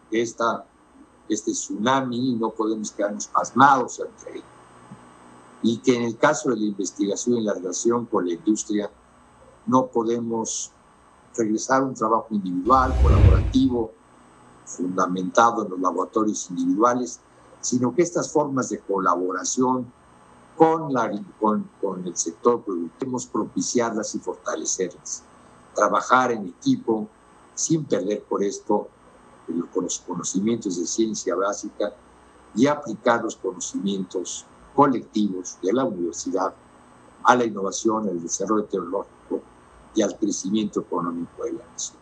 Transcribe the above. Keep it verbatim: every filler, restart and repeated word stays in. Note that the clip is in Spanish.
esta, este tsunami y no podemos quedarnos pasmados ante él. Y que en el caso de la investigación y la relación con la industria no podemos regresar a un trabajo individual, colaborativo, fundamentado en los laboratorios individuales, sino que estas formas de colaboración con, la, con, con el sector productivo debemos propiciarlas y fortalecerlas, trabajar en equipo sin perder por esto con los conocimientos de ciencia básica y aplicar los conocimientos colectivos de la universidad a la innovación, al desarrollo tecnológico y al crecimiento económico de la nación.